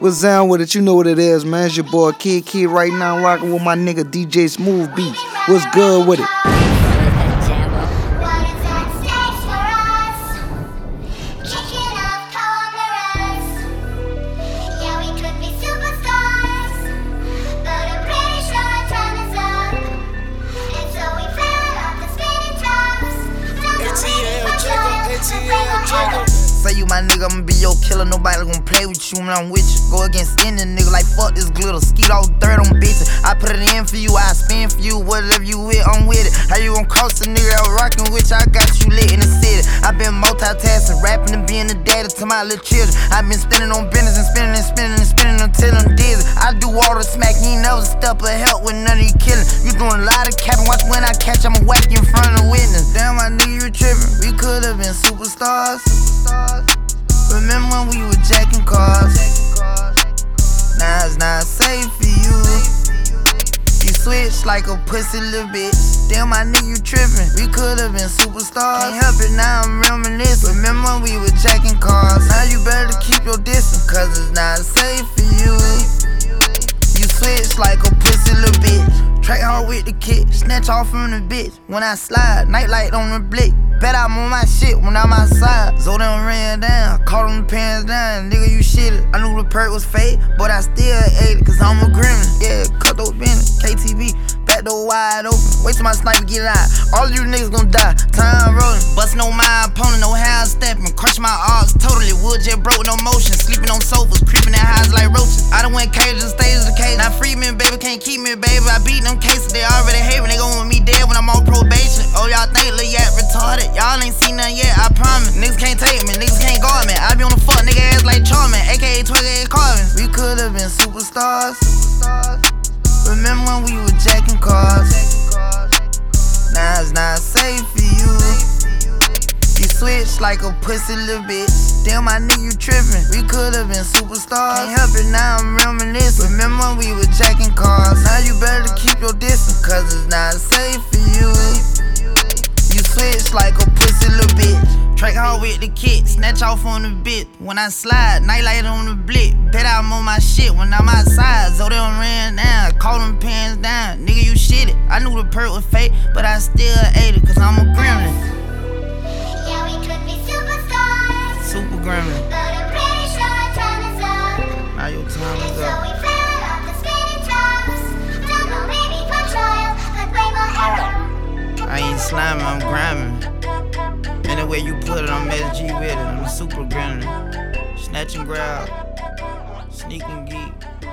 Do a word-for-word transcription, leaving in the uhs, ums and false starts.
What's down with it? You know what it is, man. It's your boy Kid Kid right now, rocking with my nigga D J Smooth Beats. What's good with it? Say you my nigga, I'ma be your killer. Nobody gon' play with you when I'm with you. Go against any nigga like fuck this glitter. Skeet all dirt on bitches. I put it in for you, I spin for you. Whatever you with, I'm with it. How you gon' cross a nigga out rockin' with you? I got you lit in the city. I been multitasking, rapping and being the daddy to my little children. I been spinning on business and spinning and spinning and spinning until I'm dizzy. I do all the smack, you ain't never step or help with none of you killing. You doing a lot of capping, watch when I catch, I'ma whack you in front of the witness. Damn, my nigga, you trippin'. We could've been superstars. Remember when we were jacking cars? Now it's not safe for you. You switch like a pussy little bitch. Damn, my nigga, you trippin'. We could've been superstars. Can't help it, now I'm reminiscing. Remember when we were jacking cars? Now you better keep your distance, cause it's not safe for you. You switch like a pussy little bitch. Track hard with the kick, snatch off from the bitch. When I slide, nightlight on the blick. Bet I'm on my shit when I'm outside. So them ran down, caught them pants down. Nigga, you shitted. I knew the perk was fake, but I still ate it, cause I'm a gremlin. Yeah, cut those business, K T V, back door wide open. Wait till my sniper get out. All of you niggas gon' die, time rolling. Bustin' on my opponent, no hand stepping. Crunch my arms, totally wood jet broke, no motion. Sleeping on sofas, creeping in highs like roaches. I done went cage to stage to cage. Now free me, baby, can't keep me, baby. I beat them cases, they already hate me. They gon' want me dead when I'm on probation. Oh, y'all think Lil Yak retarded? Y'all ain't seen nothing yet, I promise. Niggas can't take me, niggas can't guard me. I be on the fuck nigga ass like Charmin, aka twenty-eight Carvin. We could've been superstars. Remember when we were jacking cars? Now it's not safe for you. You switch like a pussy little bitch. Damn, my nigga, you trippin'. We could've been superstars. Can't help it, now I'm reminiscing. Remember when we were jacking cars? Now you better keep your distance, cause it's not safe for you. You switch like a pussy little bitch. Track hard with the kick, snatch off on the bit. When I slide, nightlight on the blick. Bet I'm on my shit when I'm outside. So they done ran down, caught them pants down. Nigga, you shitted. I knew the perk was fake, but I still ate it, cause I'm a gremlin. Yeah, we could be superstars. Super gremlin. But I'm pretty sure time is up. Now your time And is so up. we fell off the spinning tops. Don't know, maybe control could way more error. I ain't sliming, I'm grinding. Any way you put it, I'm S G with it. I'm a super gremlin. Snatch and grab, sneak and geek.